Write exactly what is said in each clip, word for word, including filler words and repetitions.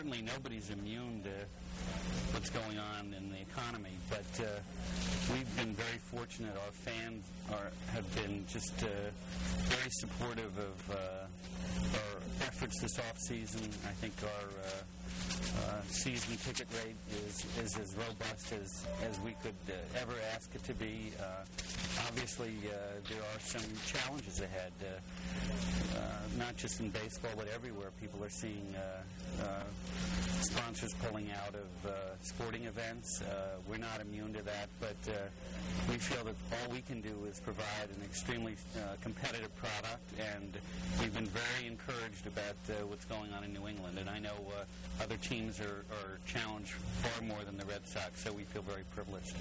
certainly nobody's immune to what's going on in the economy, but uh, we've been very fortunate. Our fans are have been just uh, very supportive of uh, our efforts this off-season. I think our uh, uh, season ticket rate is, is as robust as, as we could uh, ever ask it to be. Uh, obviously, uh, there are some challenges ahead, uh, uh, not just in baseball, but everywhere. People are seeing uh, uh, sponsors pulling out of uh, sporting events. Uh, we're not immune to that, but uh, we feel that all we can do is provide an extremely uh, competitive product, and we've been very encouraged about uh, what's going on in New England. And I know uh, other teams are, are challenged far more than the Red Sox, so we feel very privileged.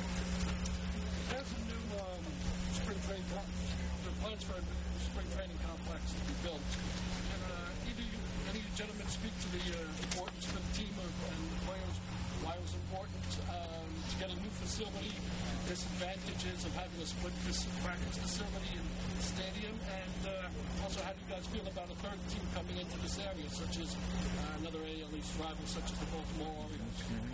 There's a new um, spring training com- there are plans for a new spring training complex to be built. Can uh, either you, any of you gentlemen speak to the uh, importance for the team of, and the players, why it was important um, to get a new facility, disadvantages of having a split practice facility and stadium, and uh, also how do you guys feel about a third team coming into this area, such as uh, another A L East rival, such as the Baltimore Orioles? Mm-hmm.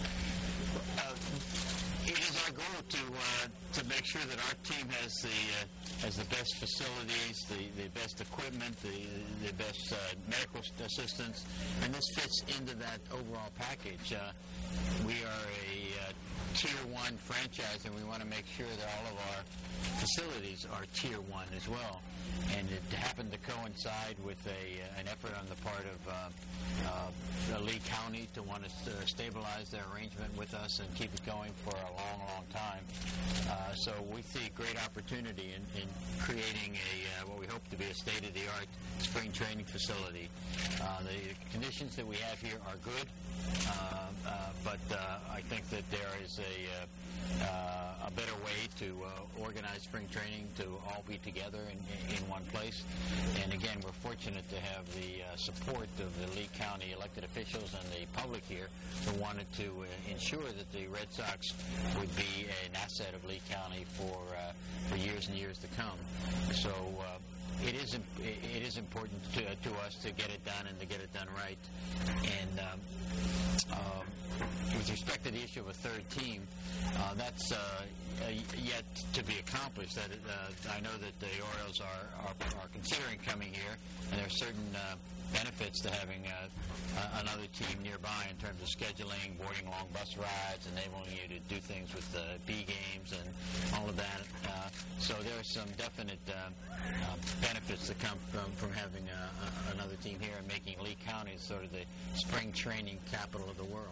Uh, it is our goal to uh, to make sure that our team has the uh, has the best facilities, the, the best equipment, the the best uh, medical assistance, and this fits into that overall package. Uh, we are a uh, tier one franchise, and we want to make sure that all of our facilities are tier one as well. And it happened to coincide with a an effort on the part of uh, uh, Lee County to want to uh, stabilize their arrangement with us and keep it going for a long, long time. Uh, so we see great opportunity in, in creating a uh, what we hope to be a state-of-the-art spring training facility. Uh, the conditions that we have here are good, uh, uh, but uh, I think that there is a uh, Uh, a better way to uh, organize spring training to all be together in, in one place. And again, we're fortunate to have the uh, support of the Lee County elected officials and the public here who wanted to uh, ensure that the Red Sox would be an asset of Lee County for uh, for years and years to come. So uh, it is it is important to, to us to get it done and to get it done right. And um, um, with respect to the issue of a third team, uh, that's uh, uh, yet to be accomplished. That uh, I know that the Orioles are, are, are considering coming here, and there are certain uh, benefits to having uh, uh, another team nearby in terms of scheduling, boarding long bus rides, enabling you to do things with the B games and all of that. Uh, so there are some definite uh, uh, benefits that come from, from having uh, uh, another team here and making Lee County sort of the spring training capital of the world.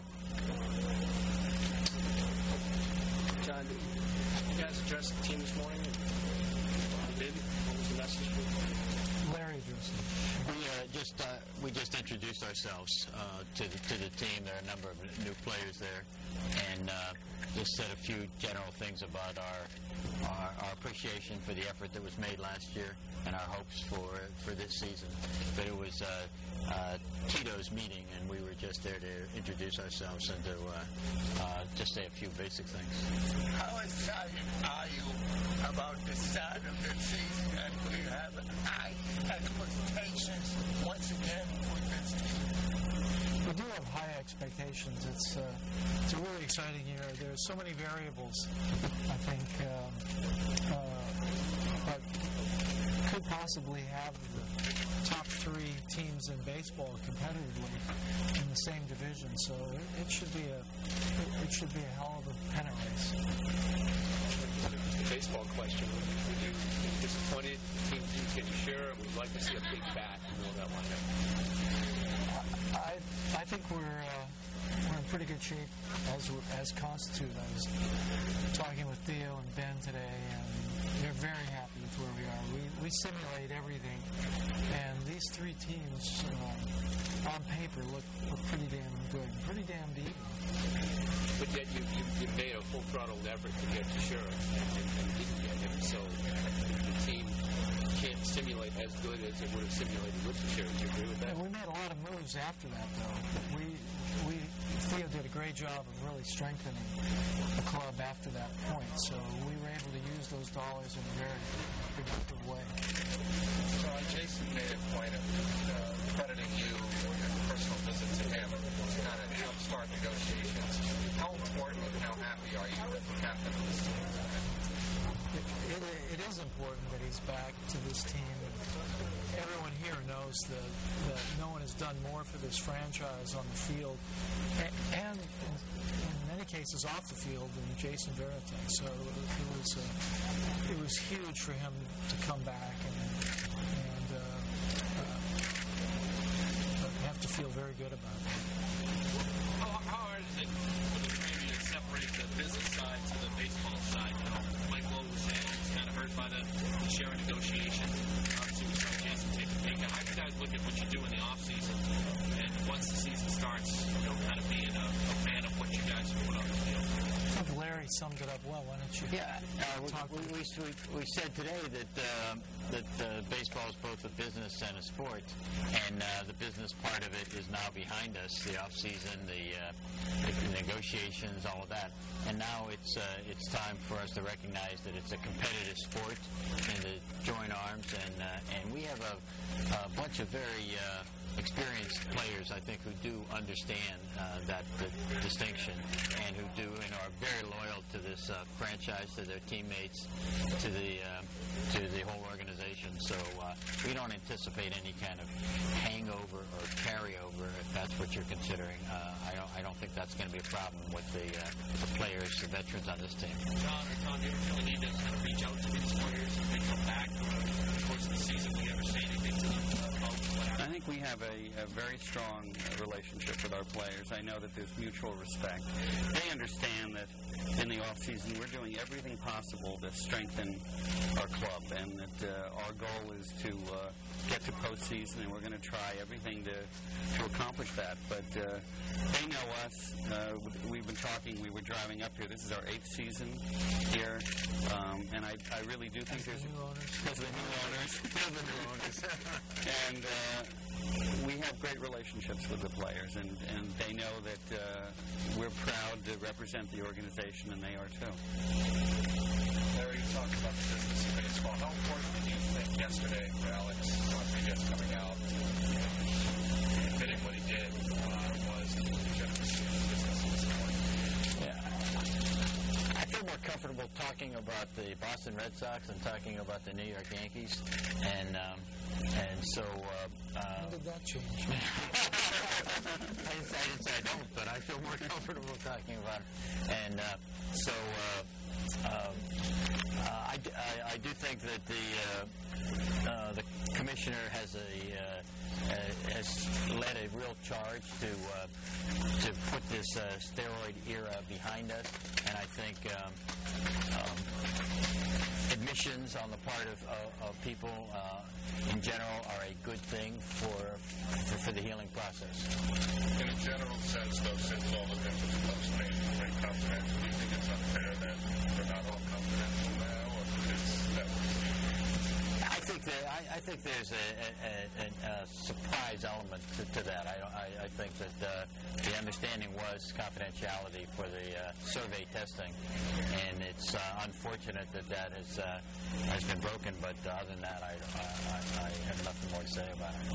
John, did you guys address the team this morning? You did? What was the message? Larry Joseph. We uh, just uh, we just introduced ourselves uh, to the, to the team. There are a number of new players there, and uh, just said a few general things about our, our our appreciation for the effort that was made last year and our hopes for for this season. But it was uh, uh, Tito's meeting, and we were just there to introduce ourselves and to uh, uh, just say a few basic things. How excited are you about the start of the season, and we have high expectations once again for this team? We do have high expectations. It's uh, it's a really exciting year. There's so many variables, I think, um, uh, but could possibly have the top three teams in baseball competitively in the same division. So it, it should be a it, it should be a hell of a pennant race. The baseball question: would you be disappointed? Team D, can you share? We'd like to see a big bat in all that lineup. I I think we're uh, we're in pretty good shape as as constituted. I was talking with Theo and Ben today, and they're very happy with where we are. We we simulate everything, and these three teams uh, on paper look, look pretty damn good, pretty damn deep. But yet you, you, you made a full throttle effort to get to Sheriff and, and, and didn't get him. So the team can't simulate as good as it would have simulated with the Sheriff. Do you agree with that? Yeah, we made a lot of moves after that, though. We we Theo did a great job of really strengthening the club after that point. So we were able to use those dollars in a very productive way. So Jason made a point of uh, crediting you for your personal visit to him is important that he's back to this team. Everyone here knows that, that no one has done more for this franchise on the field and, and in, in many cases off the field than Jason Varitek. So it was uh, it was huge for him to come back and, and uh, uh, have to feel very good about that. How, how hard is it for the three of you to separate the business side to the baseball side? You know, Mike Lowe was saying he's kind of hurt by the, the sharing negotiation. Obviously, we saw Jason take a pay cut. How do you guys look at what you do in the off season, and once the season starts, you know, kind of being a, a fan of what you guys put on the field? I think Larry summed it up well. Why don't you? Yeah, uh, talk we, we, we, we said today that uh, that uh, baseball is both a business and a sport, and uh, the business part of it is now behind us. The off season, the, uh, the negotiations, all of that, and now it's uh, it's time for us to recognize that it's a competitive sport, and to join arms, and uh, and we have a, a bunch of very uh, experienced players, I think, who do understand uh, that the distinction, and who do and are very loyal to this uh, franchise, to their teammates, to the uh, to the whole organization. So uh, we don't anticipate any kind of hangover or carryover, if that's what you're considering. Uh, I don't I don't think that's going to be a problem with the, uh, with the players, the veterans on this team. John or Tom, do you ever feel the need to kind of reach out to these players as they come back over the course of the season? Do you ever say anything to them about what happened? I think we have a, a very strong relationship with our players. I know that there's mutual respect. They understand that in the off season we're doing everything possible to strengthen our club, and that uh, our goal is to uh, get to postseason, and we're going to try everything to to accomplish that. But uh, they know us. Uh, we've been talking. We were driving up here. This is our eighth season here, um, and I, I really do think there's because of the new owners, because of the new owners, and. Uh, We have great relationships with the players, and, and they know that uh, we're proud to represent the organization, and they are too. Larry, you talked about the business of baseball. How important did you think yesterday for Alex Rodriguez coming out and admitting what he did uh, was to the business of the sport? Yeah. I feel more comfortable talking about the Boston Red Sox than talking about the New York Yankees, and um, and so. Uh, uh, When did that change? I didn't say I, didn't say I don't, but I feel more comfortable talking about it. And uh, so uh, um, uh, I, I, I do think that the uh, uh, the commissioner has a uh, uh, has led a real charge to uh, to put this uh, steroid era behind us, and I think um, um, admissions on the part of, of, of people uh, in general are a good thing for, for for the healing process. In a general sense, though, since all of this is post-major and confidential, do you think it's unfair that we're not all confidential now, or is that? I think that I, I think there's a, a, a, a surprise element to, to that. I, I, I think that uh, the understanding was confidentiality for the uh, survey testing, and it's uh, unfortunate that that has uh, has been broken. But other than that, I, I, I have nothing more to say about it.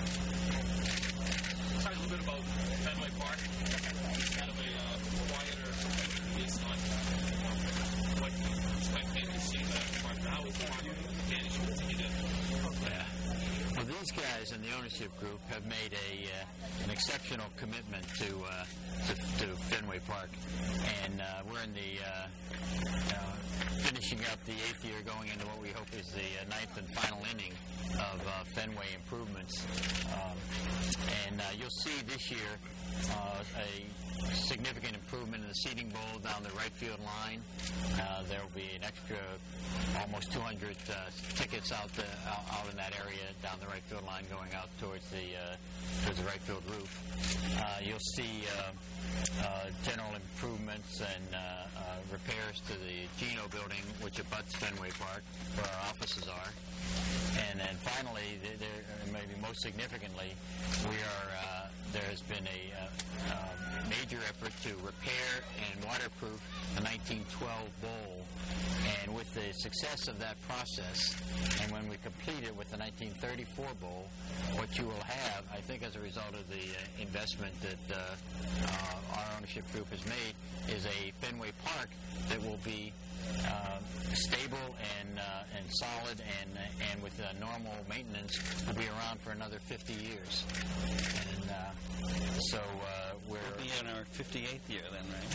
Talk a little bit about Fenway Park. It's kind of a uh, quieter based on what you expect maybe to see that park. How is the park managed to continue to? Yeah. Well, these guys in the ownership group have made a uh, an exceptional commitment to, uh, to to Fenway Park, and uh, we're in the uh, uh, finishing up the eighth year, going into what we hope is the uh, ninth and final inning of uh, Fenway improvements. Um, and uh, you'll see this year uh, a significant improvement in the seating bowl down the right field line. Uh, there will be an extra almost two hundred uh, tickets out, the, out out in that area down the right field line going out towards the uh, towards the right field roof. Uh, you'll see uh, uh, general improvements and uh, uh, repairs to the Gino building, which abuts Fenway Park, where our offices are. And then finally, there, maybe most significantly, we are uh, there has been a uh, uh, major effort to repair and waterproof the nineteen twelve bowl. And with the success of that process, and when we complete it with the nineteen thirty-four bowl, what you will have, I think as a result of the uh, investment that uh, uh, our ownership group has made, is a Fenway Park that will be uh, stable and uh, and solid, and and with uh, normal maintenance will be around for another fifty years. And uh, so uh, we're We'll be in our fifty-eighth year then, right?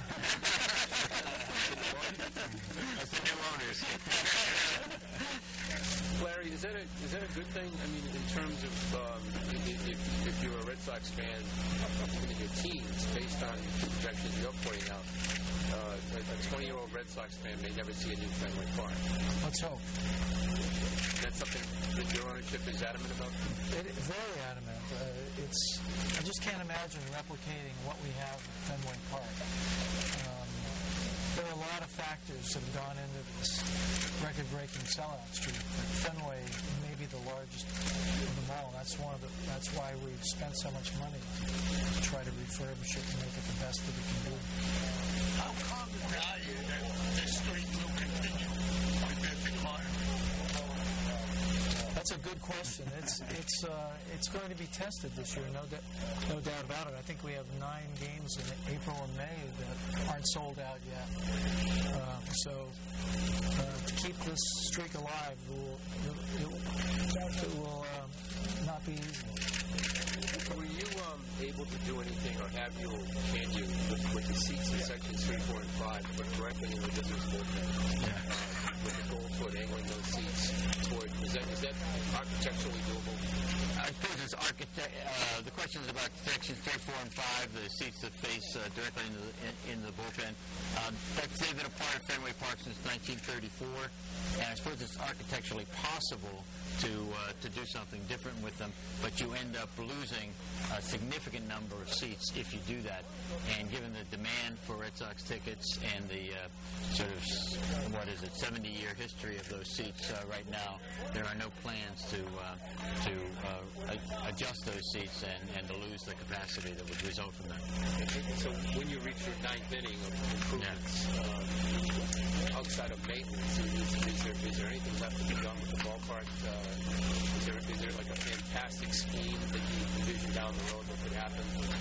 That's the new owners. Larry, is that a is that a good thing? I mean, in terms of um, if, if, if you're a Red Sox fan, even in your teens, based on the projections you're putting out, uh, a twenty-year-old Red Sox fan may never see a new Fenway Park. Let's hope. That's something that your ownership is adamant about? It, very adamant. Uh, it's. I just can't imagine replicating what we have at Fenway Park. Um, there are a lot of factors that have gone into this record-breaking sellout streak. But Fenway may be the largest of them all. That's one of the. That's why we've spent so much money to try to refurbish it and make it the best that it can be. How confident are you that this streak will continue with this economy? That's a good question. It's it's uh, it's going to be tested this year, no doubt, no doubt about it. I think we have nine games in April and May that aren't sold out yet. Uh, so uh, to keep this streak alive, will, it, it, it will uh, not be easy. Were you um, able to do anything, or have you, or can you, with, with the seats in sections three, four, and five, put directly in the business bullpen, uh, with the goal toward angling those seats toward, is that, is that architecturally doable? I suppose it's architect. Uh, the question is about sections three, four, and five, the seats that face uh, directly into the, in, in the bullpen. Um, that's, they've been a part of Fenway Park since nineteen thirty-four, and I suppose it's architecturally possible to uh, to do something different with them, but you end up losing a significant number of seats if you do that. And given the demand for Red Sox tickets and the uh, sort of, what is it, seventy-year history of those seats uh, right now, there are no plans to uh, to uh, a- adjust those seats and, and to lose the capacity that would result from that. So when you reach your ninth inning of improvements, Yeah. um, outside of maintenance, is, is, there, is there anything left to be done with the ballpark? Uh, is, there, is there like a fantastic scheme that you envision down the road that could happen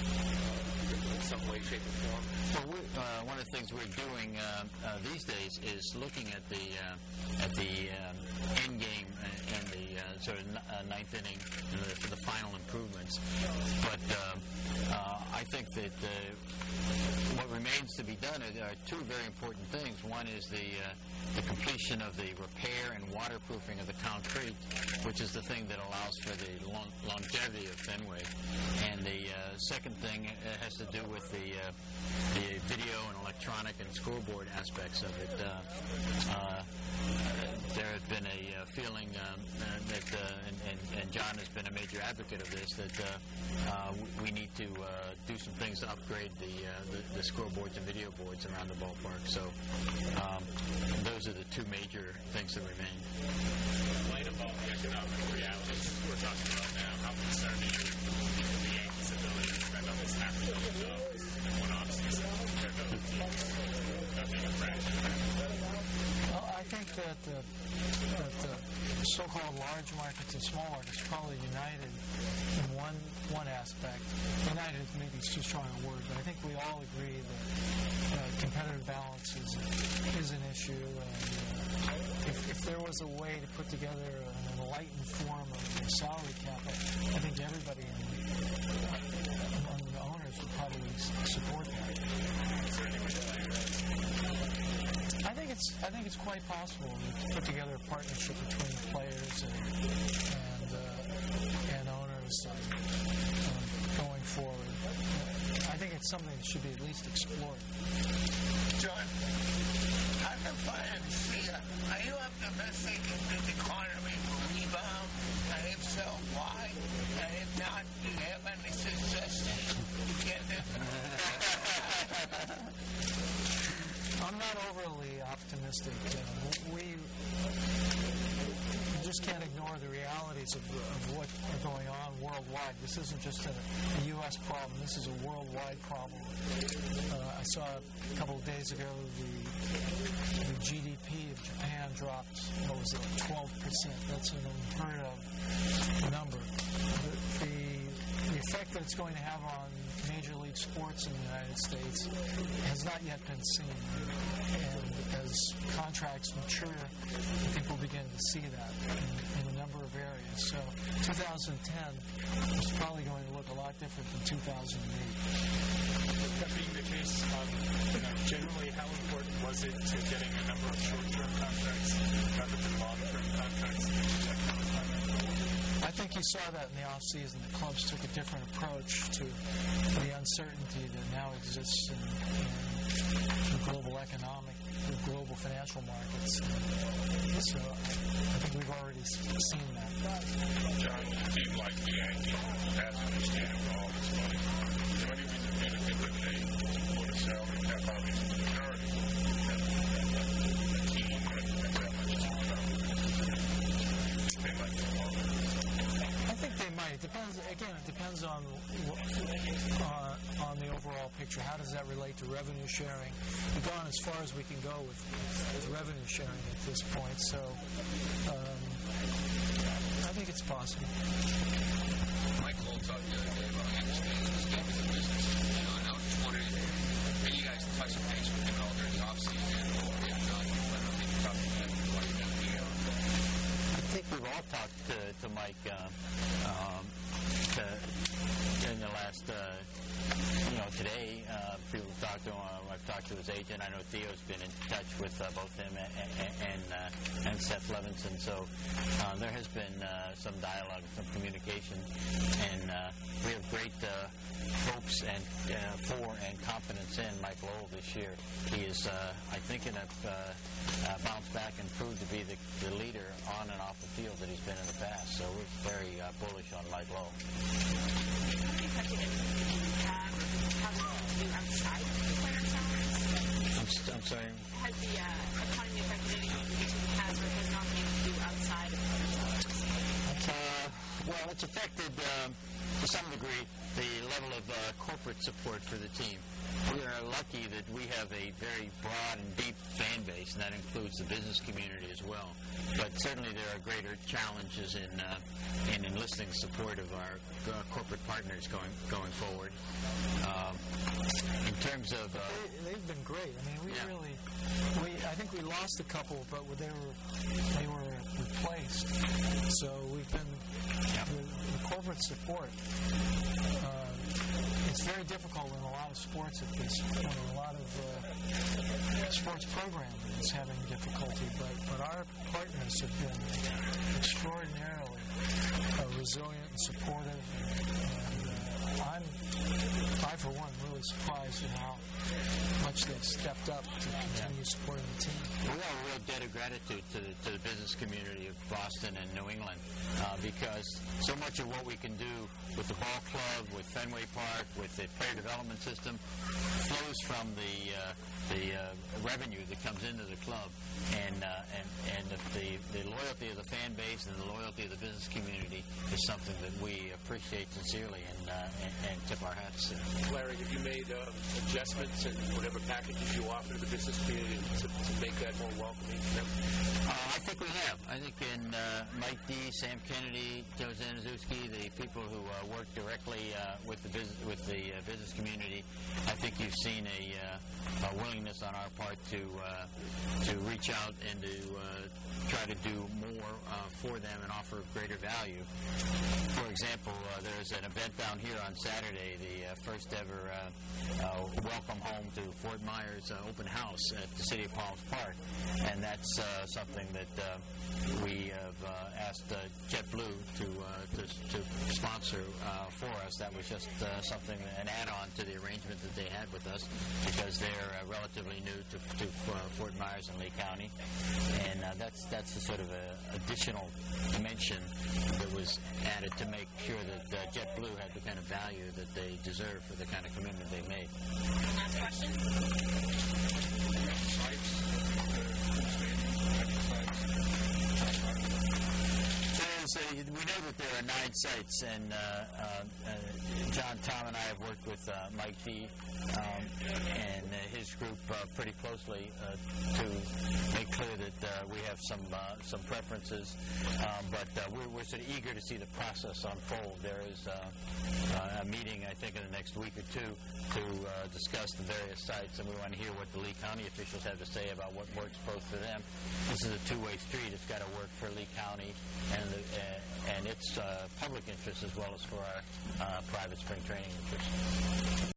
uh, in some way, shape, or form? Well, we, uh, one of the things we're doing uh, uh, these days is looking at the uh, at the um, end game and, and the uh, sort of n- uh, ninth inning and the, for the final improvements. But um, uh, I think that uh, what remains to be done are, are two very important things. One is the uh, the completion of the repair and waterproofing of the concrete, which is the thing that allows for the long, longevity of Fenway. And the uh, second thing uh, has to do with the uh, the video and electronic and scoreboard aspects of it. Uh, uh, there has been a uh, feeling um, uh, that, uh, and, and, and John has been a major advocate of this, that uh, uh, we need to uh, do some things to upgrade the, uh, the the scoreboards and video boards around the ballpark. So um, those are the two major things that remain. In light of all the economic realities we're talking about now, how concerned are you with the Yankees' ability to spend almost half a billion dollars in one offseason compared to other teams not being a fraction? Well, I think that the, that the so-called large markets and small markets are probably united in one one aspect. United maybe is too strong a word, but I think we all agree that uh, competitive balance is, is an issue. And uh, if, if there was a way to put together an enlightened form of the salary cap, I think everybody in, among the owners would probably s- support that. I think it's I think it's quite possible to put together a partnership between players and and, uh, and owners uh, um, going forward. Uh, I think it's something that should be at least explored. John, how do fans see it? Are you optimistic that the economy will rebound? And if so, why? And if not, do you have any suggestions to get it? I'm not overly optimistic. Uh, we just can't ignore the realities of, of what are going on worldwide. This isn't just a, a U S problem. This is a worldwide problem. Uh, I saw a couple of days ago the, the G D P of Japan dropped, what was it, twelve percent. That's an unheard of number. The, the, the effect that it's going to have on Major League sports in the United States has not yet been seen. And as contracts mature, I think we'll begin to see that in, in a number of areas. So twenty ten is probably going to look a lot different than two thousand eight. That being the case, um, you know, generally, how important was it to getting a number of short-term contracts rather than long-term contracts? I think you saw that in the off-season. The clubs took a different approach to the uncertainty that now exists in, in the global economic, the global financial markets. So I think we've already seen that. John, a team like the Yankees has understanding for all this money. Is there any reason for you to think that they support a salary cap obviously the majority and a team that has that much to they might go all I think they might. It depends. Again, it depends on uh, on the overall picture. How does that relate to revenue sharing? We've gone as far as we can go with, with revenue sharing at this point. So um, I think it's possible. Mike Lowell talked the other day about understanding this game as a business. You know, and I was just wondering, can you guys touch base with him all during the offseason, or if not, I don't know, maybe talk to him what he's going to do. I think we've all talked to, to Mike uh, um, to, in the last, uh, you know, today. Uh, people talk to him. Uh, I've talked to his agent. I know Theo's been in touch with uh, both him and and, uh, and Seth Levinson. So uh, there has been uh, some dialogue, some communication, and uh, we have great uh, hopes and uh, for and confidence in Mike Lowell this year. He is, uh, I think, going to uh, uh, bounce back and prove to be the, the leader on and off the field that he's been in the past. So we're very uh, bullish on Mike Lowell. I'm, st- I'm sorry? Has the uh, economy affected anything that the has or has not been able to do outside of player salaries? Uh, well, it's affected, um, to some degree, the level of uh, corporate support for the team. We are lucky that we have a very broad and deep fan base, and that includes the business community as well. But certainly there are greater challenges in uh, in enlisting support of our uh, corporate partners going going forward. Um, in terms of, uh, they, they've been great. I mean, we yeah. really, we I think we lost a couple, but they were they were replaced. So we've been yeah. the, the corporate support. Uh, it's very difficult in a lot of sports at this point. A lot of uh, sports programming is having difficulty, but, but our partners have been extraordinarily uh, resilient and supportive. And, and uh, I'm, I, for one, really surprised at how much they've stepped up to continue supporting the team. We have a real debt of gratitude to the, to the business community of Boston and New England uh, because so much of what we can do with the ball club, with Fenway Park, with the player development system flows from the uh, the uh, revenue that comes into the club, and uh, and and if the, the loyalty of the fan base and the loyalty of the business community is something that we appreciate sincerely and uh, and, and tip our hats to. Larry, have you made um, adjustments in whatever packages you offer to the business community to, to make that more welcoming to them? Uh, I think we have. I think in uh, Mike D, Sam Kennedy, Joe Zanazuski, the people who uh, work directly uh, with the business with the uh, business community, I think you've seen a, uh, a willingness on our part to uh, to reach out and to uh, try to do more uh, for them and offer greater value. For example, uh, there's an event down here on Saturday, the uh, first ever uh, uh, welcome home to Fort Myers uh, open house at the City of Palms Park, and that's uh, something that uh, we have uh, asked uh, JetBlue to, uh, to to sponsor uh, for us. That was just uh, something, an add-on to the arrangement that they had with us, because they're uh, relatively new to, to uh, Fort Myers and Lee County, and uh, that's that's a sort of a additional dimension that was added to make sure that uh, JetBlue had the kind of value that they deserve for the kind of commitment they made. Last question. we know that there are nine sites, and uh, uh, uh, John, Tom, and I have worked with uh, Mike D. Um, and uh, his group uh, pretty closely uh, to make clear that uh, we have some uh, some preferences, um, but uh, we're, we're sort of eager to see the process unfold. There is uh, uh, a meeting, I think, in the next week or two to uh, discuss the various sites, and we want to hear what the Lee County officials have to say about what works both for them. This is a two-way street. It's got to work for Lee County and the, uh, and its uh, public interest as well as for our uh, private spring training interests.